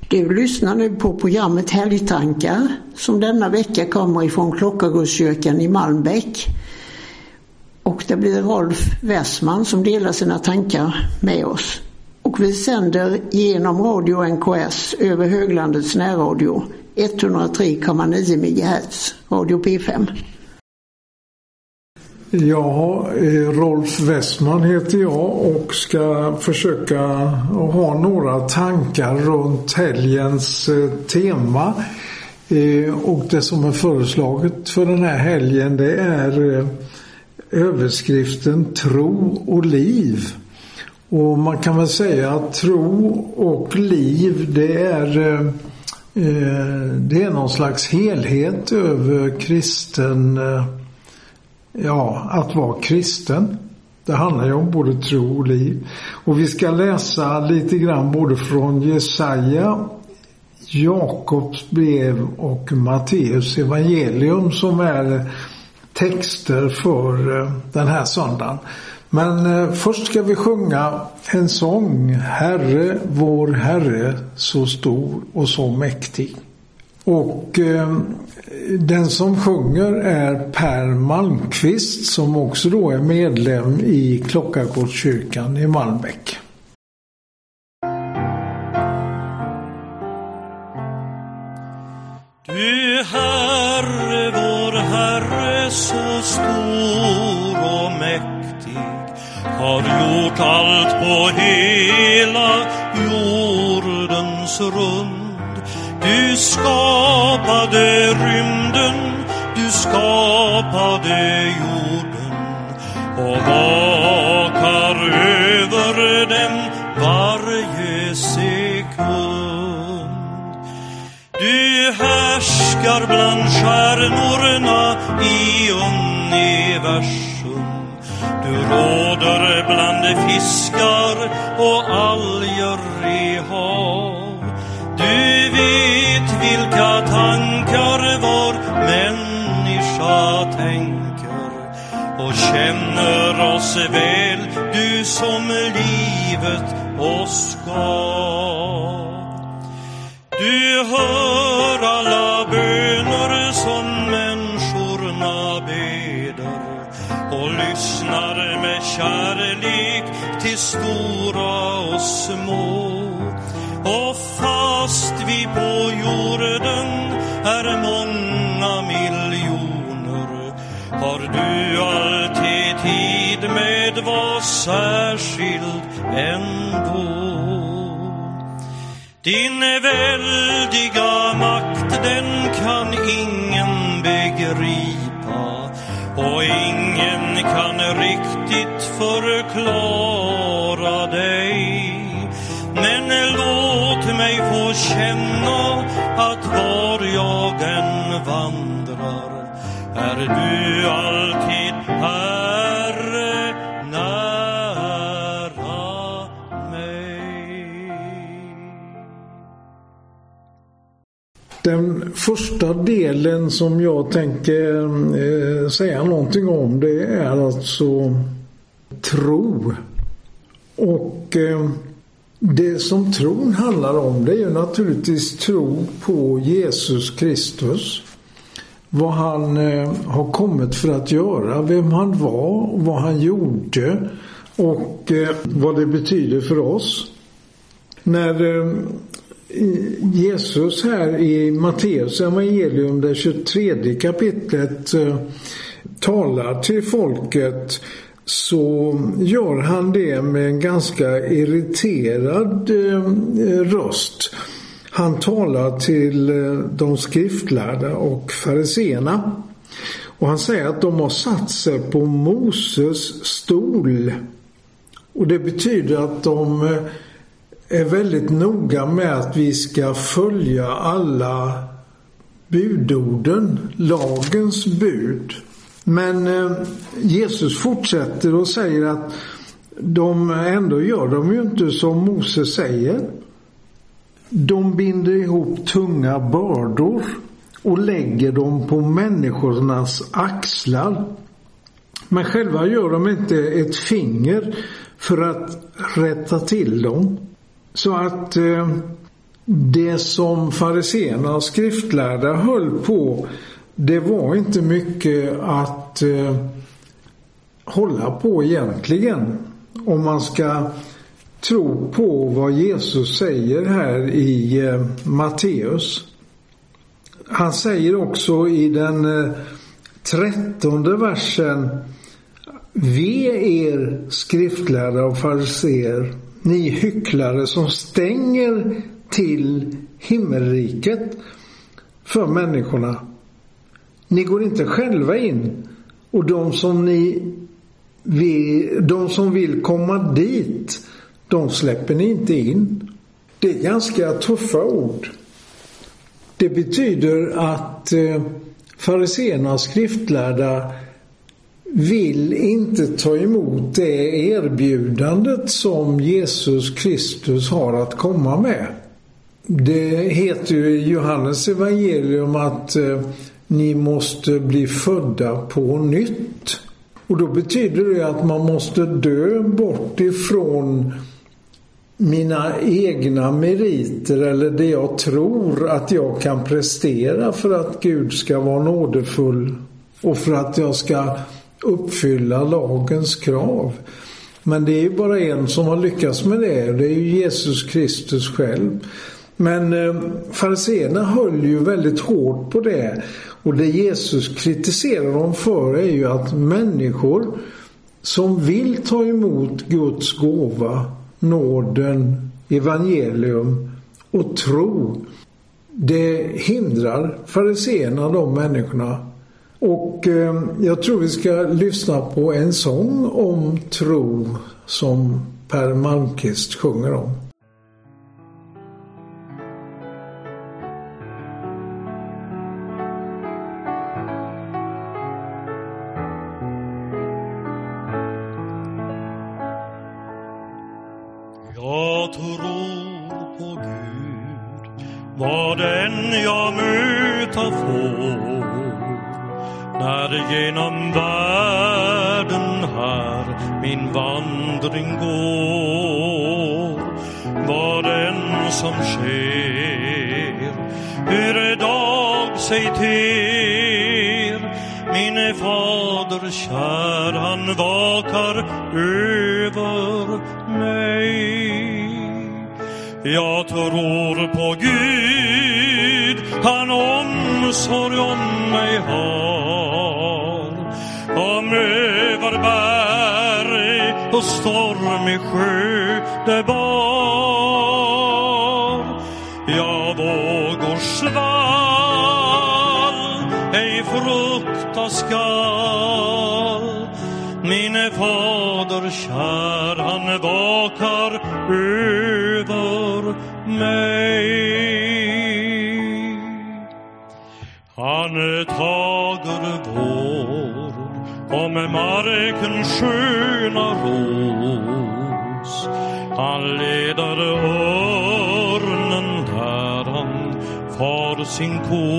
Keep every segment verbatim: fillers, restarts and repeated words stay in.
Du lyssnar nu på programmet Helgtankar som denna vecka kommer ifrån Klockargårdskyrkan i Malmbäck. Och det blir Rolf Westman som delar sina tankar med oss. Och vi sänder genom Radio N K S över Höglandets närradio etthundratre komma nio megahertz, Radio P fem. Ja, Rolf Westman heter jag och ska försöka ha några tankar runt helgens tema. Och det som är föreslaget för den här helgen, det är överskriften tro och liv. Och man kan väl säga att tro och liv, det är, det är någon slags helhet över kristen. Ja, att vara kristen. Det handlar ju om både tro och liv. Och vi ska läsa lite grann både från Jesaja, Jakobs brev och Matteus evangelium som är texter för den här söndagen. Men först ska vi sjunga en sång. Herre, vår Herre, så stor och så mäktig. Och eh, den som sjunger är Per Malmqvist som också då är medlem i Klockargårdskyrkan i Malmbäck. Du Herre, vår Herre, så stor och mäktig, har gjort allt på hela jordens rund. Du skapade rymden, du skapade jorden och vakar över den varje sekund. Du härskar bland stjärnorna i universum. Du råder bland fiskar och alger i hav. Du vet vilka tankar var människa tänker och känner oss väl, du som livet oss gav. Du hör alla böner som människorna beder och lyssnar med kärlek till stora och små. Och fast vi på jorden är många miljoner, har du alltid tid med var särskild ändå. Din väldiga makt, den kan ingen begripa, och ingen kan riktigt förklara dig. Men låt mig få känna att var jag än vandrar är du alltid Herre nära mig. Den första delen som jag tänker eh, säga någonting om, det är alltså tro. Och eh, det som tron handlar om, det är ju naturligtvis tro på Jesus Kristus. Vad han eh, har kommit för att göra, vem han var, vad han gjorde och eh, vad det betyder för oss. När eh, Jesus här i Matteus evangelium, det tjugotredje kapitlet, eh, talar till folket, så gör han det med en ganska irriterad eh, röst. Han talar till eh, de skriftlärda och fariseerna. Och han säger att de har satt sig på Moses stol. Och det betyder att de eh, är väldigt noga med att vi ska följa alla budorden, lagens bud. Men eh, Jesus fortsätter och säger att de ändå gör de ju inte som Moses säger. De binder ihop tunga bördor och lägger dem på människornas axlar. Men själva gör de inte ett finger för att rätta till dem. Så att eh, Det som fariseerna och skriftlärda höll på, det var inte mycket att eh, hålla på egentligen. Om man ska tro på vad Jesus säger här i eh, Matteus. Han säger också i den eh, trettonde versen: Ve er skriftlärda och fariseer, ni hycklare som stänger till himmelriket för människorna. Ni går inte själva in, och de som ni vill, de som vill komma dit, de släpper ni inte in. Det är ganska tuffa ord. Det betyder att eh, fariseerna och skriftlärda vill inte ta emot det erbjudandet som Jesus Kristus har att komma med. Det heter ju i Johannes evangelium att eh, ni måste bli födda på nytt. Och då betyder det att man måste dö bort ifrån mina egna meriter eller det jag tror att jag kan prestera för att Gud ska vara nådefull och för att jag ska uppfylla lagens krav. Men det är ju bara en som har lyckats med det, det är ju Jesus Kristus själv. Men eh, fariseerna höll ju väldigt hårt på det, och det Jesus kritiserar dem för är ju att människor som vill ta emot Guds gåva, nåden, evangelium och tro, det hindrar fariseerna, de människorna. Och eh, jag tror vi ska lyssna på en sång om tro som Per Malmqvist sjunger om. Jag tror på Gud, vad än jag möter får, när genom världen här min vandring går. Vad än som sker, hur dag sig ter, min fader kär, han vakar över mig. Jag tror på Gud, han omsorg om mig har. Om över berg och stormig sjö det bar, jag vågors svall ej frukta skall. Min fader kär, han vakar över mig. Han tager vård om marken sköna ros. Han leder örnen där han far sin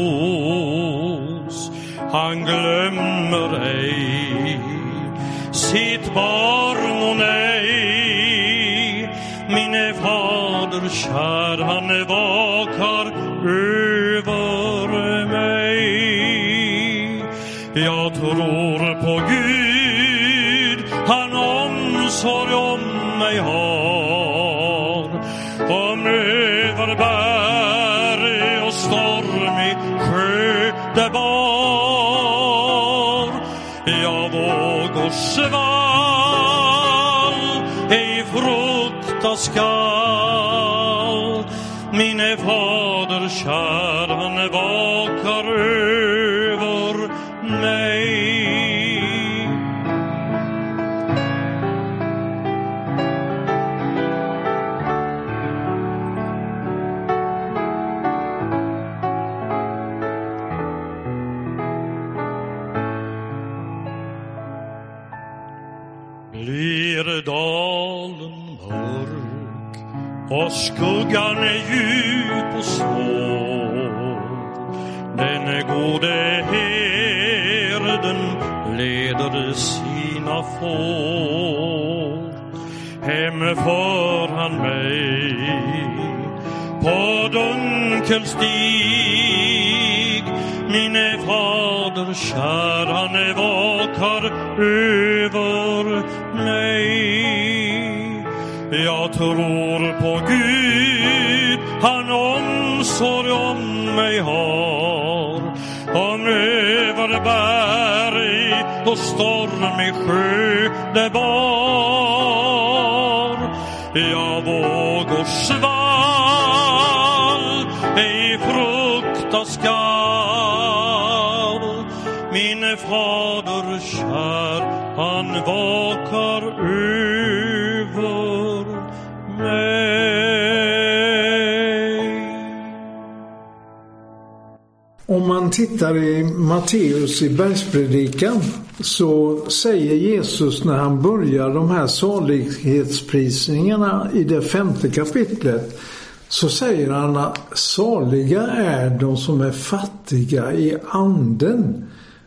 kos. Han glömmer ej sitt barn och nej. Min fader kär, han vakar över mig. Jag tror på Gud, han omsorg om mig har. Om över berg och stormig sjö det bar, jag vågor svall ej frukta skall. Min fader kär, han vakar över mig. Blir dalen mörk och skuggan är djup och svår, den gode herden leder sina får. Hem för han mig på dunkel stig. Min fader kär, han vakar över mig. Jag tror på Gud, han omsorg om mig har. Om över berg och stormig sjö det bar. Jag vågar svall, ej frukta skall. Min fader kär, han vakar över mig. Om man tittar i Matteus i bergspredikan så säger Jesus när han börjar de här salighetsprisningarna i det femte kapitlet, så säger han att saliga är de som är fattiga i anden.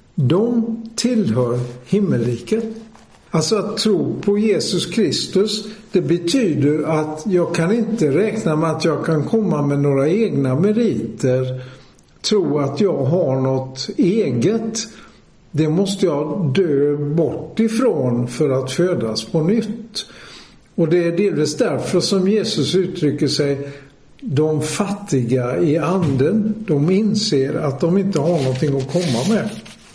De tillhör himmelriket. Alltså att tro på Jesus Kristus, det betyder att jag kan inte räkna med att jag kan komma med några egna meriter, tro att jag har något eget. Det måste jag dö bort ifrån för att födas på nytt. Och det är delvis därför som Jesus uttrycker sig de fattiga i anden. De inser att de inte har någonting att komma med.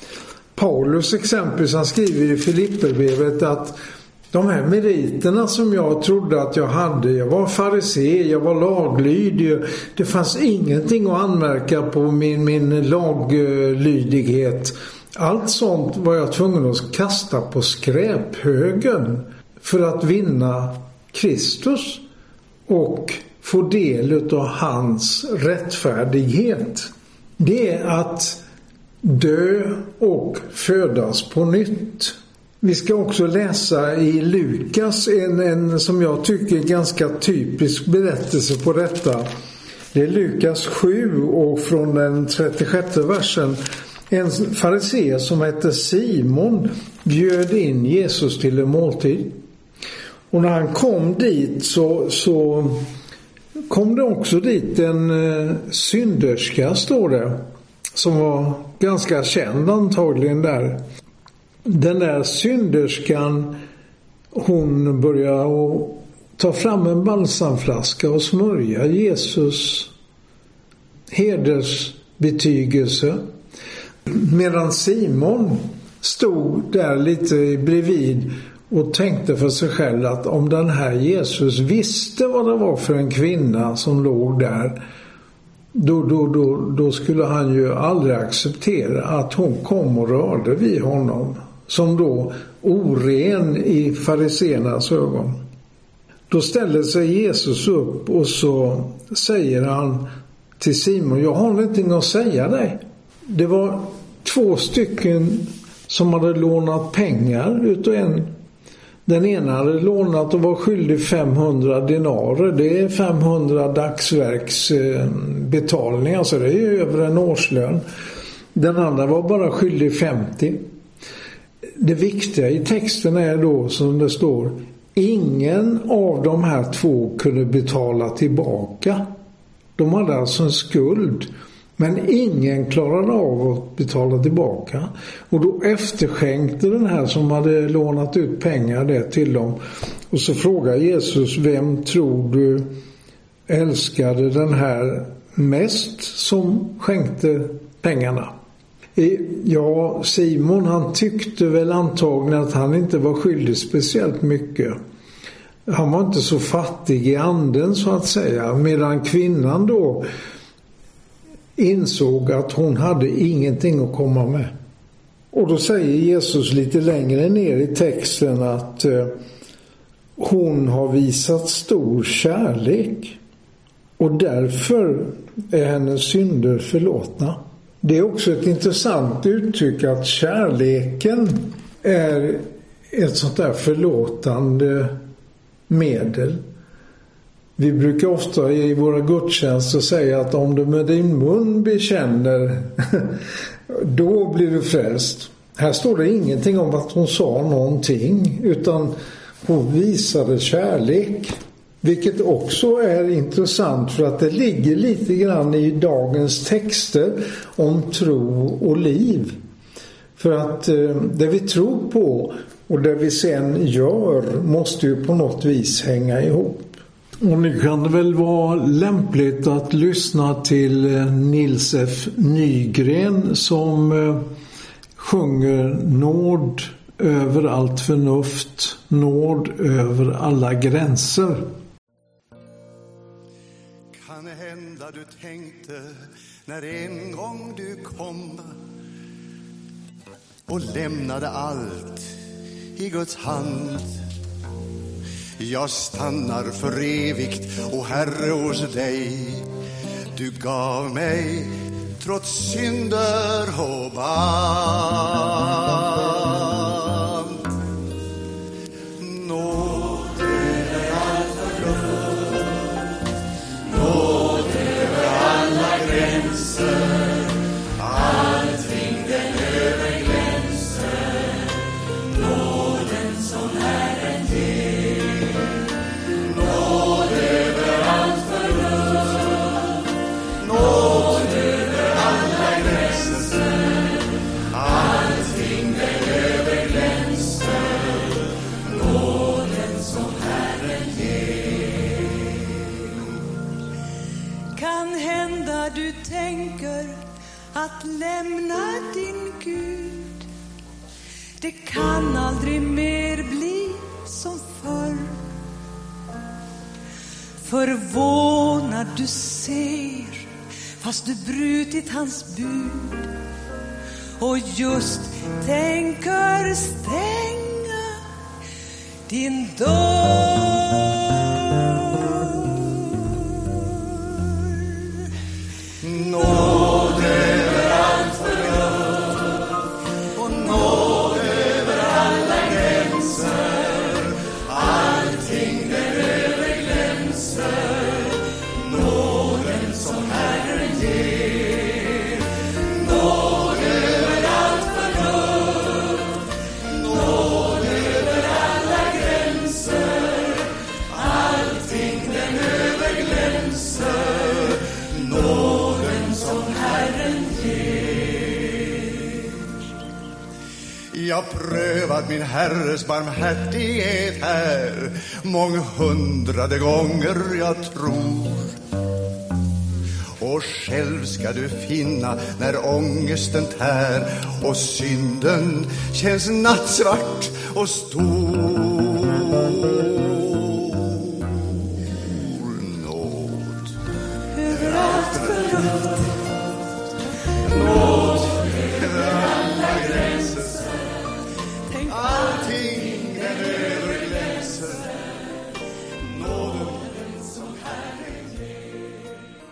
Paulus exempelvis, han skriver i Filipperbrevet att de här meriterna som jag trodde att jag hade, jag var farisé, jag var laglydig, det fanns ingenting att anmärka på min, min laglydighet. Allt sånt var jag tvungen att kasta på skräphögen för att vinna Kristus och få del av hans rättfärdighet. Det är att dö och födas på nytt. Vi ska också läsa i Lukas en, en som jag tycker är ganska typisk berättelse på detta. Det är Lukas sju och från den trettiosjätte versen. En farisé som heter Simon bjöd in Jesus till en måltid. Och när han kom dit så, så kom det också dit en eh, synderska, står det, som var ganska känd antagligen där. Den där synderskan, hon började att ta fram en balsamflaska och smörja Jesus hedersbetygelse. Medan Simon stod där lite bredvid och tänkte för sig själv att om den här Jesus visste vad det var för en kvinna som låg där, Då, då, då, då skulle han ju aldrig acceptera att hon kom och rörde vid honom, som då oren i fariséernas ögon. Då ställer sig Jesus upp och så säger han till Simon: jag har ingenting att säga dig. Det var två stycken som hade lånat pengar utav en. Den ena hade lånat och var skyldig femhundra dinarer. Det är femhundra dagsverksbetalning, alltså det är ju över en årslön. Den andra var bara skyldig femtio. Det viktiga i texten är då som det står: ingen av de här två kunde betala tillbaka. De hade alltså en skuld, men ingen klarade av att betala tillbaka. Och då efterskänkte den här som hade lånat ut pengar det till dem. Och så frågar Jesus: vem tror du älskade den här mest som skänkte pengarna? Ja, Simon, han tyckte väl antagligen att han inte var skyldig speciellt mycket. Han var inte så fattig i anden så att säga. Medan kvinnan då insåg att hon hade ingenting att komma med. Och då säger Jesus lite längre ner i texten att eh, hon har visat stor kärlek och därför är hennes synder förlåtna. Det är också ett intressant uttryck att kärleken är ett sånt där förlåtande medel. Vi brukar ofta i våra gudstjänster säga att om du med din mun bekänner, då blir du frälst. Här står det ingenting om att hon sa någonting, utan hon visade kärlek. Vilket också är intressant för att det ligger lite grann i dagens texter om tro och liv. För att eh, det vi tror på och det vi sen gör måste ju på något vis hänga ihop. Och nu kan det väl vara lämpligt att lyssna till Nils F. Nygren som eh, sjunger nåd över allt förnuft, nåd över alla gränser. Kan hända du tänkte när en gång du kom och lämnade allt i Guds hand. Jag stannar för evigt, o Herre, hos dig. Du gav mig trots synder och band. Nåd över allt förnuft, nåd över alla gränser, allting den överglänser, nåden som Herren ger. Nåd över allt förnuft, nåd över alla gränser, allting den överglänser, nåden som Herren ger. Kan hända du tänker att lämna din Gud. Det kan aldrig mer bli som förr. Förvånad du ser, fast du brutit hans bud, och just tänker stänga din dörr. Nåd över allt förnuft och nåd över alla gränser, allting den överglänser, nåden som Herren ger. Nåd över allt förnuft, nåd över alla gränser, allting den överglänser, nåden som Herren ger. Jag prövat min Herres barmhärtighet här månghundrade gånger, jag tror. Och själv ska du finna när ångesten tär och synden känns nattsvart och stor. Nåd Över allt förnuft, nåd över alla gränser, tänk allting den överglänser, nåden som Herren ger.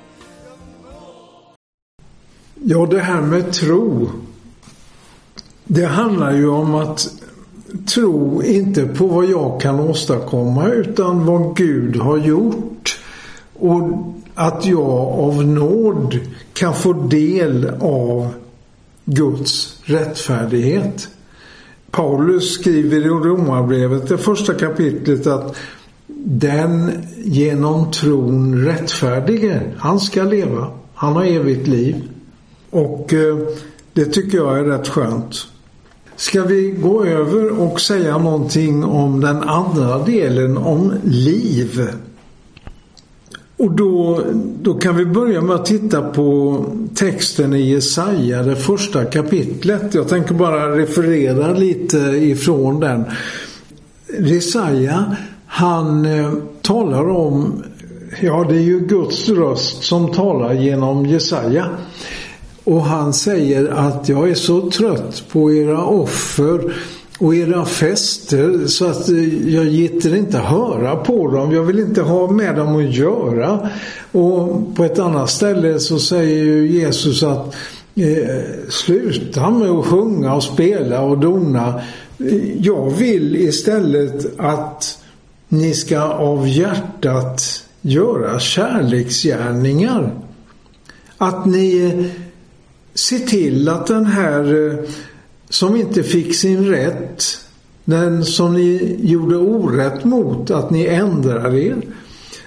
Ja, det här med tro, det handlar ju om att tro inte på vad jag kan åstadkomma utan vad Gud har gjort, och att jag av nåd kan få del av Guds rättfärdighet. Paulus skriver i Romarbrevet, det första kapitlet, att den genom tron rättfärdige, han ska leva, han har evigt liv. Och eh, det tycker jag är rätt skönt. Ska vi gå över och säga någonting om den andra delen, om liv? Och då, då kan vi börja med att titta på texten i Jesaja, det första kapitlet. Jag tänker bara referera lite ifrån den. Jesaja, han eh, talar om, ja, det är ju Guds röst som talar genom Jesaja. Och han säger att jag är så trött på era offer och era fester så att jag gitter inte höra på dem. Jag vill inte ha med dem att göra. Och på ett annat ställe så säger ju Jesus att eh, sluta med att sjunga och spela och dona. Jag vill istället att ni ska av hjärtat göra kärleksgärningar. Att ni se till att den här som inte fick sin rätt, den som ni gjorde orätt mot, att ni ändrar er.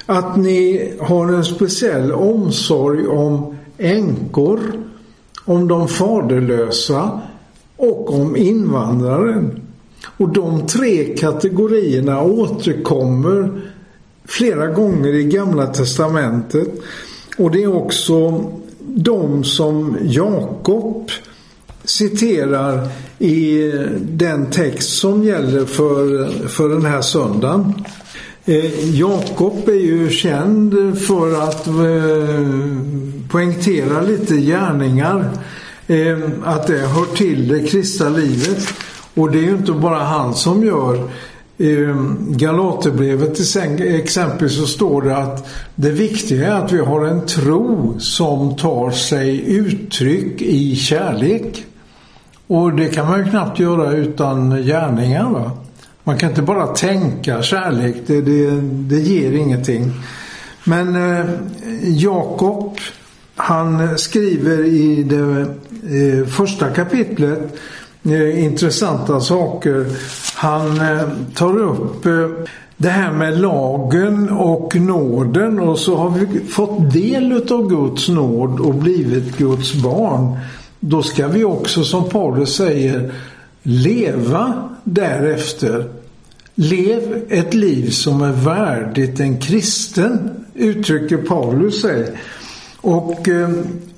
att ni har en speciell omsorg om änkor, om de faderlösa och om invandraren. Och de tre kategorierna återkommer flera gånger i Gamla testamentet. Och det är också de som Jakob citerar i den text som gäller för, för den här söndagen. Eh, Jakob är ju känd för att eh, poängtera lite gärningar, eh, att det hör till det kristna livet. Och det är ju inte bara han som gör. Eh, Galaterbrevet exempelvis så står det att det viktiga är att vi har en tro som tar sig uttryck i kärlek. Och det kan man ju knappt göra utan gärningar, va? Man kan inte bara tänka kärlek, det, det, det ger ingenting. Men eh, Jakob, han skriver i det eh, första kapitlet eh, intressanta saker. Han eh, tar upp eh, det här med lagen och nåden, och så har vi fått del av Guds nåd och blivit Guds barn. Då ska vi också, som Paulus säger, leva därefter. Lev ett liv som är värdigt en kristen, uttrycker Paulus sig. Och eh,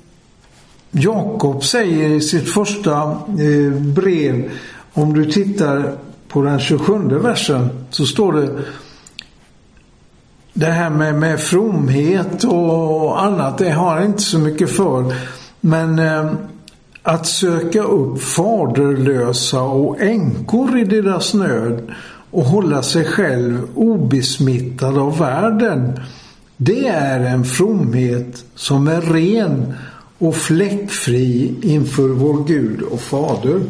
Jakob säger i sitt första eh, brev, om du tittar på den tjugosjunde versen, så står det det här med, med fromhet och annat, det har jag inte så mycket för. Men eh, att söka upp faderlösa och änkor i deras nöd och hålla sig själv obesmittad av världen, det är en fromhet som är ren och fläckfri inför vår Gud och Fader.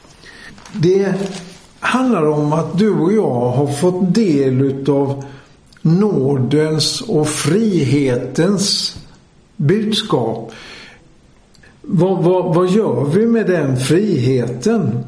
Det handlar om att du och jag har fått del av nådens och frihetens budskap. Vad, vad, vad gör vi med den friheten?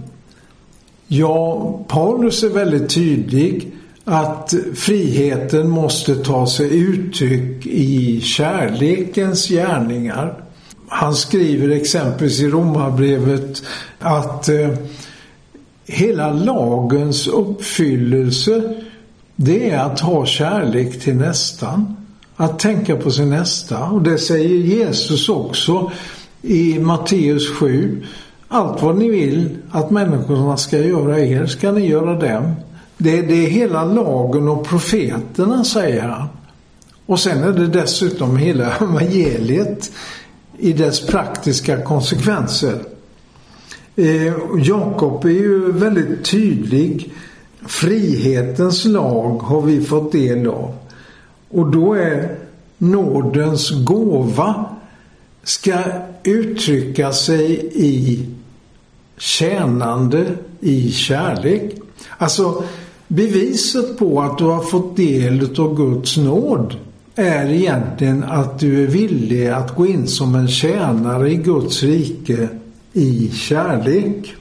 Ja, Paulus är väldigt tydlig att friheten måste ta sig uttryck i kärlekens gärningar. Han skriver exempelvis i Romarbrevet att eh, hela lagens uppfyllelse, det är att ha kärlek till nästan. Att tänka på sin nästa. Och det säger Jesus också i Matteus sju. Allt vad ni vill att människorna ska göra er, ska ni göra dem. Det, det är hela lagen och profeterna, säger han. Och sen är det dessutom hela evangeliet i dess praktiska konsekvenser. Eh, Jakob är ju väldigt tydlig. Frihetens lag har vi fått del av. Och då är nådens gåva ska uttrycka sig i tjänande, i kärlek. Alltså beviset på att du har fått del av Guds nåd är egentligen att du är villig att gå in som en tjänare i Guds rike i kärlek.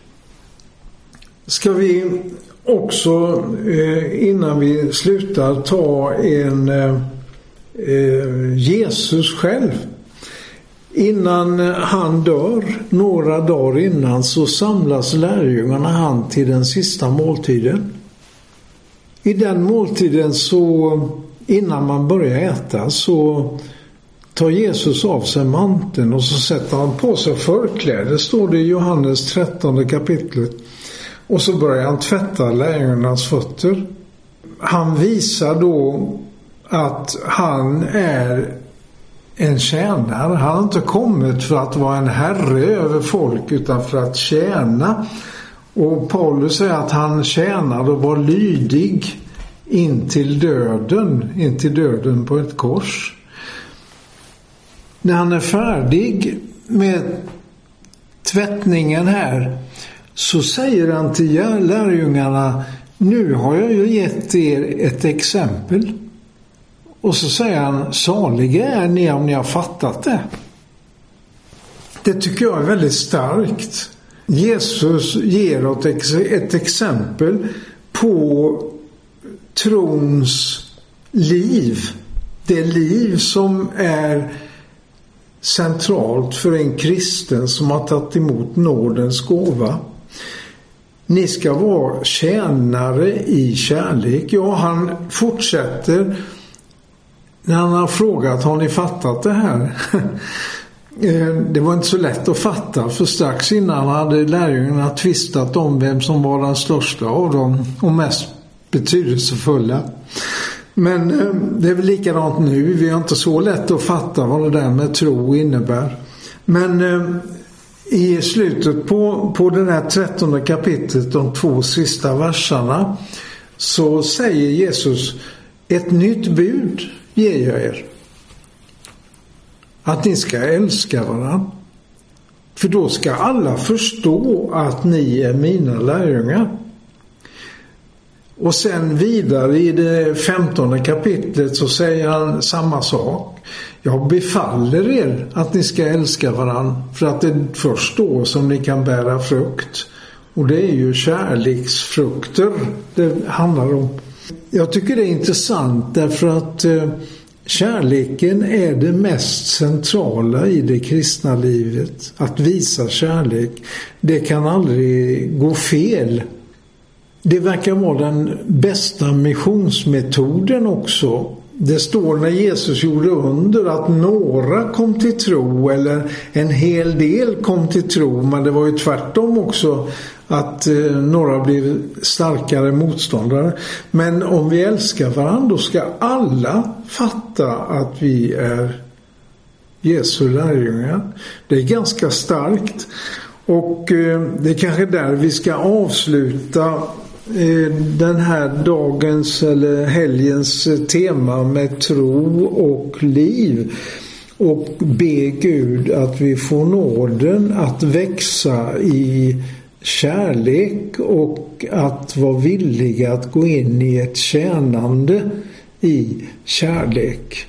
Ska vi också innan vi slutar ta en Jesus själv. Innan han dör, några dagar innan, så samlas lärjungarna han till den sista måltiden. I den måltiden, så innan man börjar äta, så tar Jesus av sig manteln och så sätter han på sig förkläder. Det står det i Johannes trettonde kapitlet. Och så börjar han tvätta lärjungarnas fötter. Han visar då att han är en tjänare. Han har inte kommit för att vara en herre över folk, utan för att tjäna. Och Paulus säger att han tjänade och var lydig in till döden, in till döden på ett kors. När han är färdig med tvättningen här, så säger han till lärjungarna: nu har jag ju gett er ett exempel. Och så säger han: saliga är ni om ni har fattat det. Det tycker jag är väldigt starkt. Jesus ger oss ett exempel på trons liv. det liv som är centralt för en kristen som har tagit emot nådens gåva. Ni ska vara tjänare i kärlek. Ja, han fortsätter när han har frågat, har ni fattat det här? Det var inte så lätt att fatta, för strax innan hade lärjungarna tvistat om vem som var den största av dem och mest betydelsefulla. Men det är väl likadant nu. Vi har inte så lätt att fatta vad det där med tro innebär. Men i slutet på, på det här trettonde kapitlet, de två sista verserna, så säger Jesus, ett nytt bud ger jag er. Att ni ska älska varandra. För då ska alla förstå att ni är mina lärjungar. Och sen vidare i det femtonde kapitlet så säger han samma sak. Jag befaller er att ni ska älska varandra, för att det är först då som ni kan bära frukt. Och det är ju kärleksfrukter det handlar om. Jag tycker det är intressant därför att eh, kärleken är det mest centrala i det kristna livet. Att visa kärlek, det kan aldrig gå fel. Det verkar vara den bästa missionsmetoden också. Det står när Jesus gjorde under att några kom till tro, eller en hel del kom till tro, men det var ju tvärtom också att eh, några blev starkare motståndare. Men om vi älskar varandra, då ska alla fatta att vi är Jesu lärjungar. Det är ganska starkt, och eh, det är kanske där vi ska avsluta den här dagens eller helgens tema med tro och liv, och be Gud att vi får nåden att växa i kärlek och att vara villiga att gå in i ett tjänande i kärlek.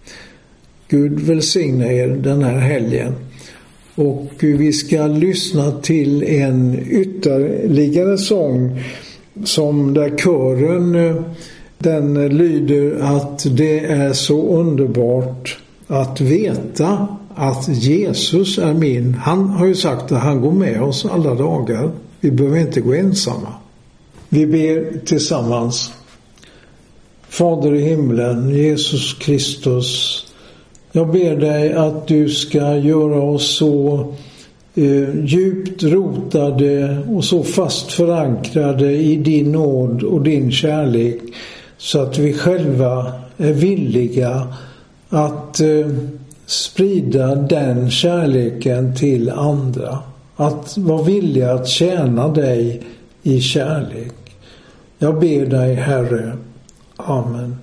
Gud välsigna er den här helgen. Och vi ska lyssna till en ytterligare sång som där kören, den lyder att det är så underbart att veta att Jesus är min. Han har ju sagt att han går med oss alla dagar. Vi behöver inte gå ensamma. Vi ber tillsammans. Fader i himlen, Jesus Kristus, jag ber dig att du ska göra oss så eh, djupt rotade och så fast förankrade i din nåd och din kärlek, så att vi själva är villiga att eh, sprida den kärleken till andra. Att vara villiga att tjäna dig i kärlek. Jag ber dig, Herre. Amen.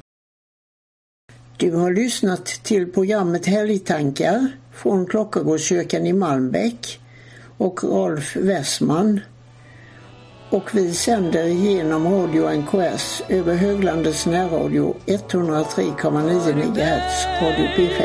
Du har lyssnat till programmet Helgtankar från Klockargårdskyrkan i Malmbäck och Rolf Wessman. Och vi sänder genom Radio N K S över Höglandets närradio etthundratre komma nio megahertz Radio P fem.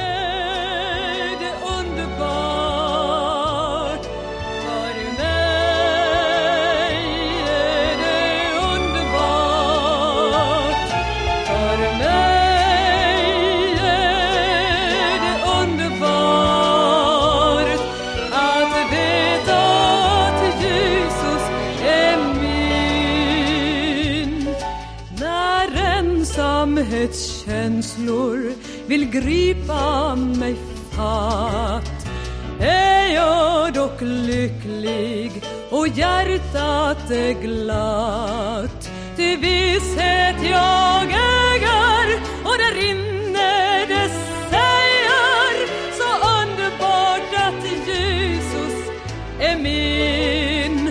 Känslor vill gripa mig fatt, är jag dock lycklig och hjärtat är glatt. Till visshet jag äger och där inne det säger så underbart att Jesus är min.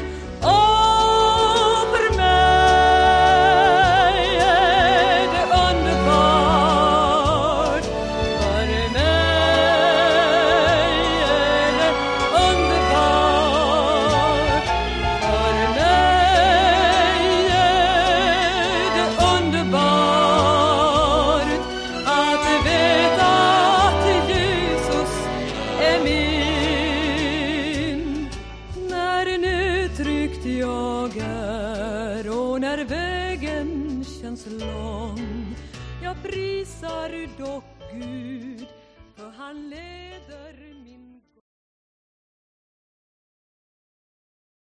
Underbart dock Gud